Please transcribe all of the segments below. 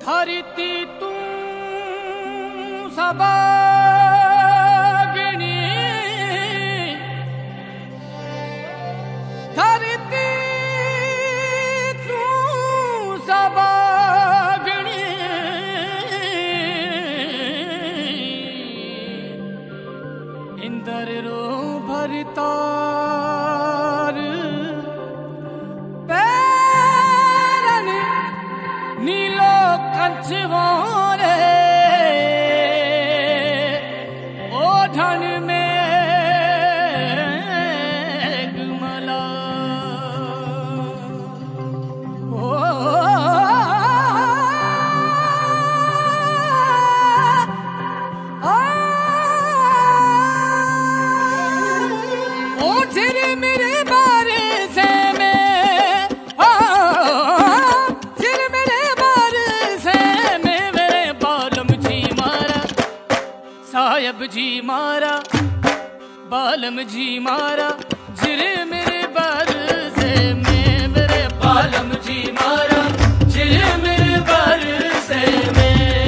धरती तू सबागनी, धरती तू सबागनी, इंदर रो भरतार पैरन नीलो कंचवो रे ओढ़न में गुमला ओ तेरे मेरे बारे से में तेरे मेरे बारे से में मेरे बालम जी मारा साहिब जी मारा बालम जी मारा जिरे मेरे बारे से में मेरे बालम जी मारा जिरे मेरे बारे से में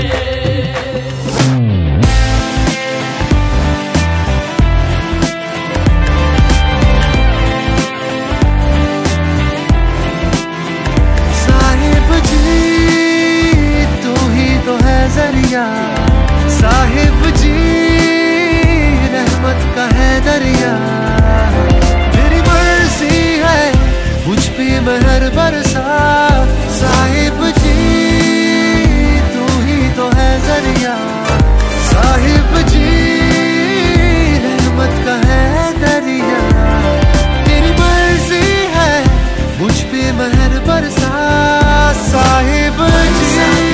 साहिब जी रहमत का है दरिया, तेरी मर्जी है मुझ पे मेहर बरसा। साहिब जी तू ही तो है जरिया, साहिब जी रहमत का है दरिया, तेरी मर्जी है मुझ पे मेहर बरसा। साहिब जी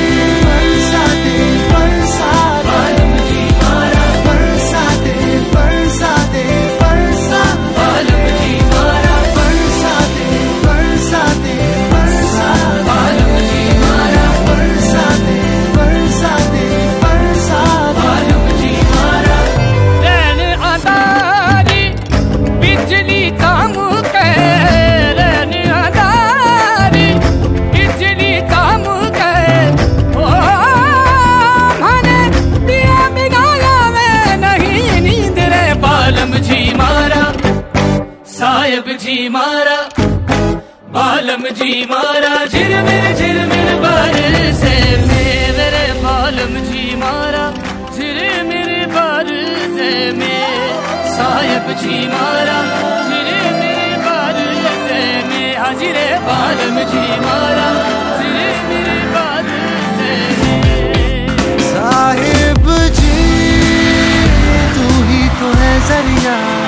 साहिब जी मारा बालम जी मारा झिर बार से मेरे बालम जी मारा झिर बार से में साहिब जी मारा झिर बार से में हाजिरे बालम जी मारा झिर बार से में। साहिब जी तू ही तो है जरिया,